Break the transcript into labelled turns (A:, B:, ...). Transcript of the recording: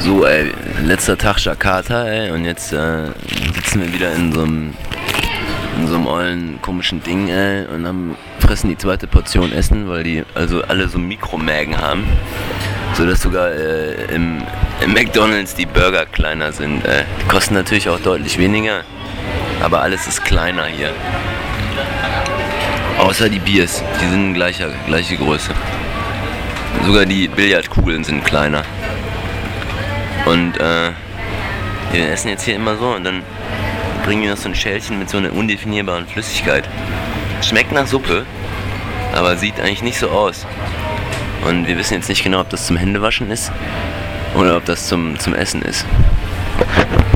A: So, ey, letzter Tag Jakarta, ey, und jetzt sitzen wir wieder in so einem ollen komischen Ding, ey, und fressen die zweite Portion Essen, weil die also alle so Mikromägen haben, sodass sogar im McDonald's die Burger kleiner sind. Die kosten natürlich auch deutlich weniger, aber alles ist kleiner hier. Außer die Biers, die sind gleiche Größe. Sogar die Billardkugeln sind kleiner. Und wir essen jetzt hier immer so und dann bringen wir noch so ein Schälchen mit so einer undefinierbaren Flüssigkeit. Schmeckt nach Suppe, aber sieht eigentlich nicht so aus. Und wir wissen jetzt nicht genau, ob das zum Händewaschen ist oder ob das zum Essen ist.